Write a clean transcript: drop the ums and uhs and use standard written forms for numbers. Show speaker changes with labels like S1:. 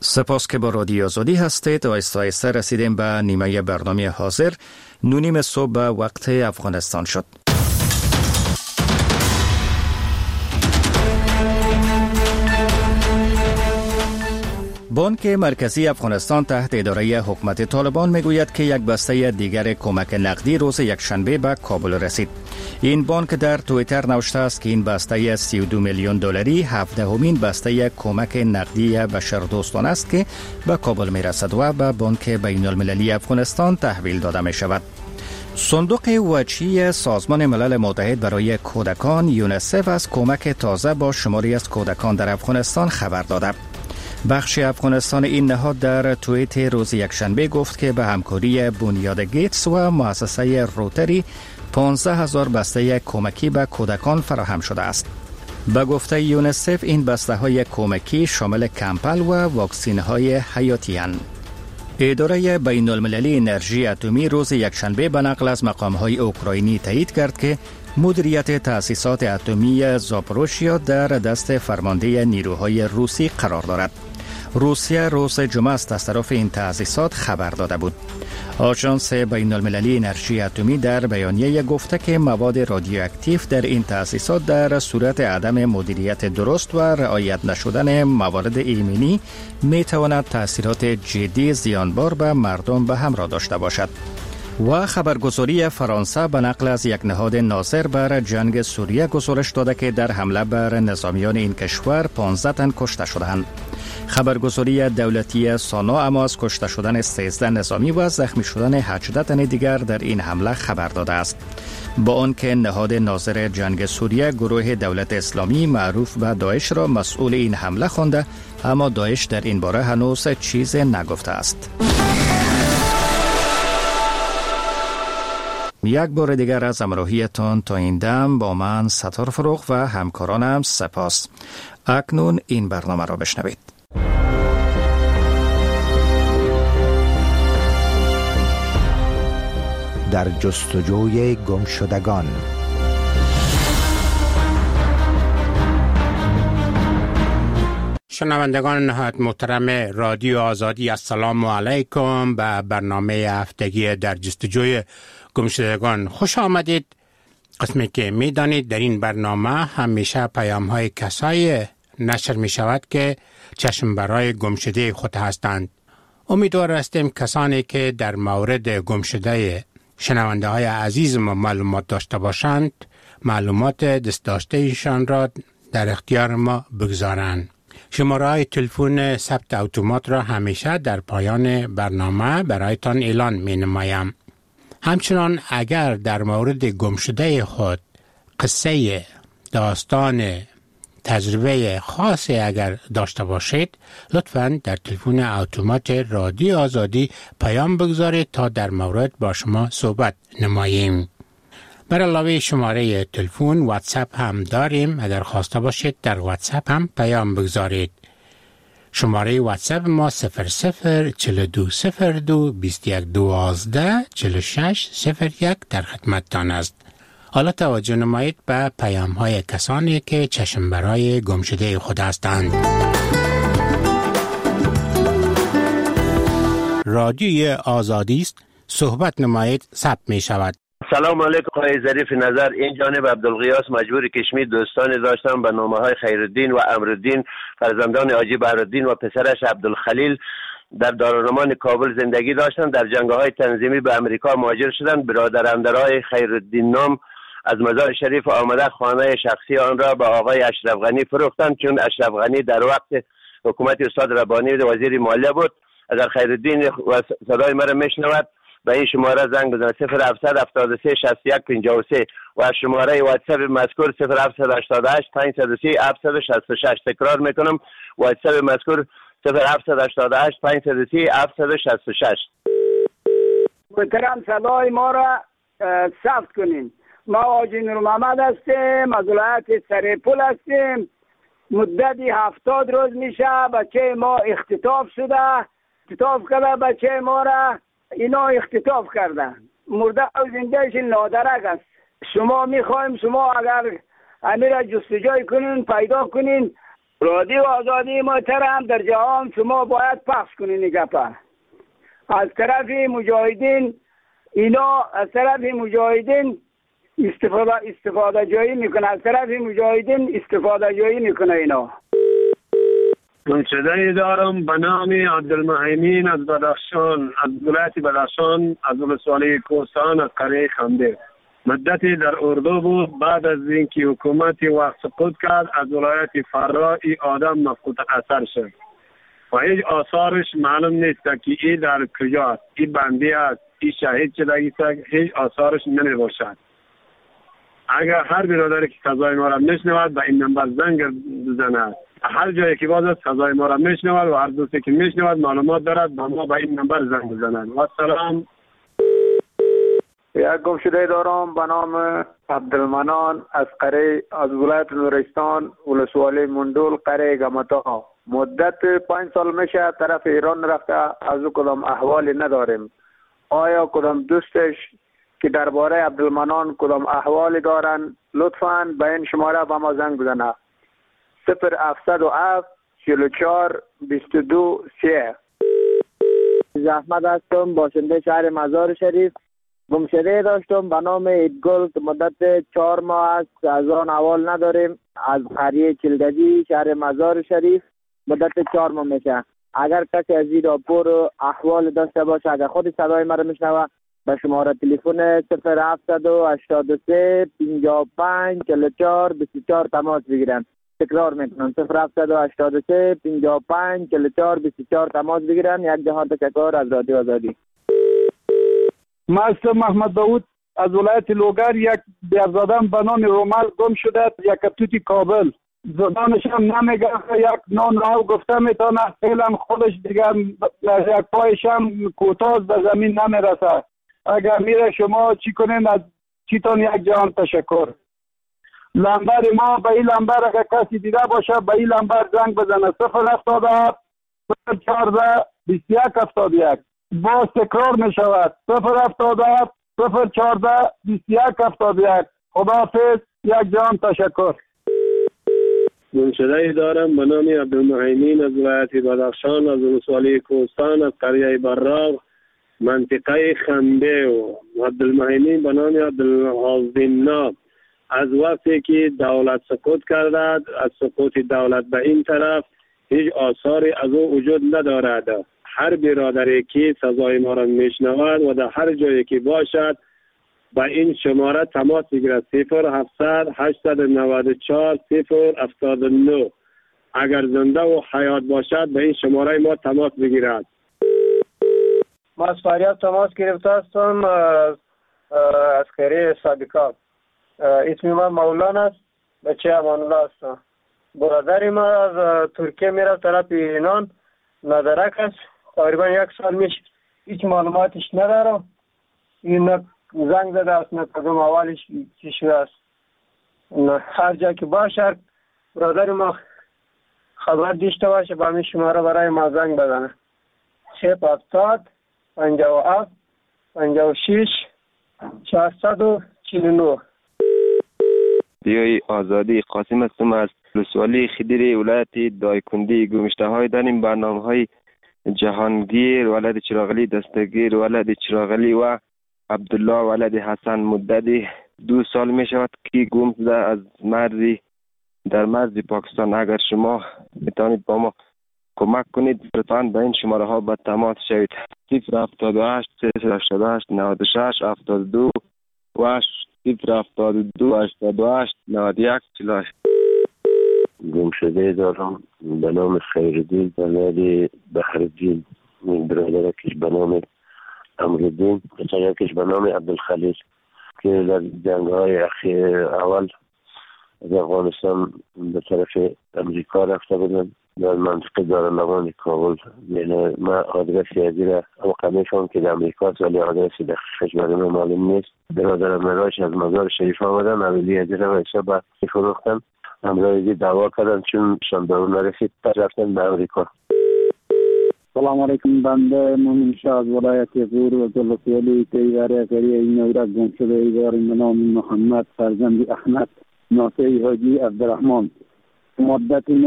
S1: سپاس که با رادیو آزادی هستید. آهسته رسیدیم به نیمه برنامه حاضر. 9:30 صبح به وقت افغانستان شد. بانک مرکزی افغانستان تحت اداره حکومت طالبان میگوید که یک بسته دیگر کمک نقدی روز یکشنبه به کابل رسید. این بانک در توییتر نوشته است که این بسته 32 میلیون دلاری 17مین بسته کمک نقدی بشردوستانه است که به کابل میرسد و به بانک بین المللی افغانستان تحویل داده می شود. صندوق وجهی سازمان ملل متحد برای کودکان یونیسف از کمک تازه با شماری از کودکان در افغانستان خبر داده. بخش افغانستان این نهاد در توییت روز یکشنبه گفت که به همکاری بنیاد گیتس و مؤسسه روتری 15,000 بسته کمکی به کودکان فراهم شده است. به گفته یونیسف این بسته های کمکی شامل کمپل و واکسین های حیاتی اند. اداره بین المللی انرژی اتمی روز یکشنبه به نقل از مقام های اوکراینی تایید کرد که مدیریت تأسیسات اتمی زاپوروژیا در دست فرمانده نیروهای روسی قرار دارد. روسیه روز جمعه از طرف این تأسیسات خبر داده بود. آژانس بین المللی انرژی اتمی در بیانیه گفته که مواد رادیواکتیو در این تأسیسات در صورت عدم مدیریت درست و رعایت نشدن موارد ایمنی می تواند تأثیرات جدی زیانبار به مردم به همراه داشته باشد. و خبرگزاری فرانسه به نقل از یک نهاد ناظر بر جنگ سوریه گزارش داده که در حمله بر نظامیان این کشور 15 تن کشته شدند. خبرگزاری دولتی سانا اما از کشته شدن 13 نظامی و زخمی شدن 18 تن دیگر در این حمله خبر داده است. با آنکه نهاد ناظر جنگ سوریه گروه دولت اسلامی معروف به داعش را مسئول این حمله خوانده، اما داعش در این باره هنوز چیز نگفته است. یک بار دیگر از همراهیتان تا این دم با من ستار فروغ و همکارانم سپاس. اکنون این برنامه را بشنوید.
S2: در جستجوی گمشدگان.
S3: شنوندگان نهایت محترم رادیو آزادی، السلام علیکم. به برنامه هفتگی در جستجوی گمشدگان خوش آمدید. قسمی که می دانید در این برنامه همیشه پیام های کسایی نشر می شود که چشم برای گمشده خود هستند. امیدوار هستیم کسانی که در مورد گمشده شنونده های عزیز ما معلومات داشته باشند معلومات دست داشته ایشان را در اختیار ما بگذارند. شماره های تلفن ثبت اتومات را همیشه در پایان برنامه برایتان اعلان می نمایم. همچنان اگر در مورد گمشده خود قصه، داستان، تجربه خاصی اگر داشته باشید لطفاً در تلفن اتومات رادیو آزادی پیام بگذارید تا در مورد با شما صحبت نماییم. بر علاوه شماره تلفن واتساپ هم داریم. اگر خواسته باشید در واتساپ هم پیام بگذارید. شماره واتساپ ما 00420221124601 در خدمتتان است. حالا توجه نمایید به پیام های کسانی که چشم برای گمشده خود هستند. رادیوی آزادی است. صحبت نمایید ثبت می شود.
S4: سلام علیکم آقای ظریف نظر. این جانب عبدالغیاث مجبور کشمیر دوستانی داشتم به نامه های خیرالدین و امرالدین، فرزندان حاجی بهرالدین و پسرش عبدالخلیل در دارالمان کابل زندگی داشتند. در جنگ‌های تنظیمی به امریکا مهاجر شدند. برادرانهای خیرالدین نام از مزار شریف آمده خانه شخصی آن را به آقای اشرف غنی فروختند، چون اشرف غنی در وقت حکومت استاد ربانی وزیر مالیه بود. اگر خیرالدین و صدای مرا میشنود به این شماره زنگ بزنید 0773 61 53 و شماره واتساپ مذکور 0788 530 766. تکرار میکنم واتساپ مذکور 0788 530 766.
S5: محترم صدای ما را ثبت کنین. ما حاجی نور محمد هستیم، از ولایت سرپل هستیم. مدت 70 روز میشه بچه ما اختطاف شده. اختطاف کرده بچه ما را، اینا اختطاف کردن. مرده و زندهش نادرک است. شما میخوایم شما اگر امیر جستجوی کنین پیدا کنین رادیو آزادی محترم در جهان شما باید پخش کنین این گپه. از طرف مجاهدین اینا از طرف مجاهدین استفاده جایی میکنه، از طرف مجاهدین استفاده جایی میکنه اینا.
S6: منشده دارم به نام عبدالمهیمین از بدخشان، از ولایت بدخشان، از ولسوالی کوهستان، از قریه خنده. مدتی در اردو بود. بعد از اینکه حکومت وقت سقوط کرد از ولایت فرا این آدم مفقود اثر شد و هیچ آثارش معلوم نیست که این در کجا است، این بندی است، این شهید شده است، هیچ آثارش نمی باشد. اگر هر برادری که صدای ما را میشنود به این نمبر زنگ بزند، هر جایی که باز صدای ما را میشنود و هر دوستی که میشنود معلومات دارد با ما به این نمبر زنگ بزنند. و سلام.
S7: یک گمشده دارم به نام عبدالمنان از قریه، از ولایت نورستان، ولسوالی مندول، قریه گمتا. مدت 5 سال میشه طرف ایران رفته، از او کدام احوالی نداریم. آیا کدام دوستش که درباره عبدالمنان کدام احوالی دارن لطفاً به این شماره به ما زنگ بزنه. 0707 44 22 3.
S8: احمد هستم، باشنده شهر مزار شریف. گمشده داشتم به نام ایدگل که مدت 4 ماه است، از آن احوال نداریم. از قریه چلگجی شهر مزار شریف مدت 4 ماه میشه. اگر کسی از این راپور احوال داشته باشه، اگر خود صدای مرا میشنوه، به شماره تلفن 0783 55 44 24 تماس بگیرن. تکرار میکنم 0783 55 44 24 تماس بگیرن. یک جهان تشکر از رادیو آزادی.
S9: من محمد داود از ولایت لوگر. یک بیارزادم به نام رومال گم شده، یک کپتوتی کابل. زبانش هم نمیگه، یک نان راو گفته میتونه، فعلا خودش دیگر یک پایش هم کوتاه به زمین نمیرسه. اگر میره شما چی کنین؟ از چیتون یک جهان تشکر. لمبر ما به این لمبر اگر کسی دیده باشه به این لمبر زنگ بزنه 077 014 21 71. باز تکرار می شود 077 014 21 71. خداحافظ، یک جهان تشکر.
S6: منشده دارم به نام عبدالمهیمین از ولایت بدخشان، از ولسوالی کوهستان، از قریه براق، منطقه خنده. و عبدالمهیمین به نام عبدالحازدینا. از وقتی که دولت سقوط کرده، از سقوط دولت به این طرف هیچ آثاری از او وجود ندارد. هر برادری که صدای ما را میشنود و در هر جایی که باشد با این شماره تماس بگیرد 0700 894 079. اگر زنده و حیات باشد به این شماره ما تماس بگیرد.
S7: ما از فریاد تماس گرفته هستم از قریه صادقات. اسم من مولانا است، بچه امان الله هستم. برادری ما از ترکیه میره طرف ایران، ندرک است. تقریبا 1 سال میشه، هیچ معلوماتش ندارم. این زنگ زده است، نه کدوم اولش چی شده است. هر جا که باشه برادر ما خبر داشته باشه با همین شماره برای ما زنگ بزنه. 070 57 56 449.
S10: دیوی آزادی قاسم هستم از ولسوالی خدیری ولایت دایکندی. گمشته های داریم برنامه های جهانگیر ولد چراغلی دستگیر ولد چراغلی و عبدالله ولد حسن. مدتی 2 سال می شود که گم شده از مرزی در مرز پاکستان. اگر شما میتونید با ما کمک کنید لطفاً به این شماره ها به تماس شوید. 078 388 96 72 و 072 88 91 48.
S11: گمشده دارم به نام خیردین ولد بحردین. برادرکش به نام امردین، پسرکش به نام عبدالخلیل که در جنگ‌های اول از افغانستان به طرف امریکا رفته بودن در منطقه دارالمان کابل. یعنی من آدرس یادی را موقع میفهم که در امریکا است ولی آدرس دقیقش برای من معلوم نیست. برادرم مراش از مزار شریف آمدن، اولی یادی را به حساب فروختن. امرایزی دعوا کردن چون شاندارو نرسید پس رفتن به امریکا.
S12: سلام علیکم. بنده مومن شاه از ولایت غور و ولسوالی تیوره قریه نورک گم شده ایوار به نام محمد فرزند احمد ناصری حاجی عبدالرحمن. مدت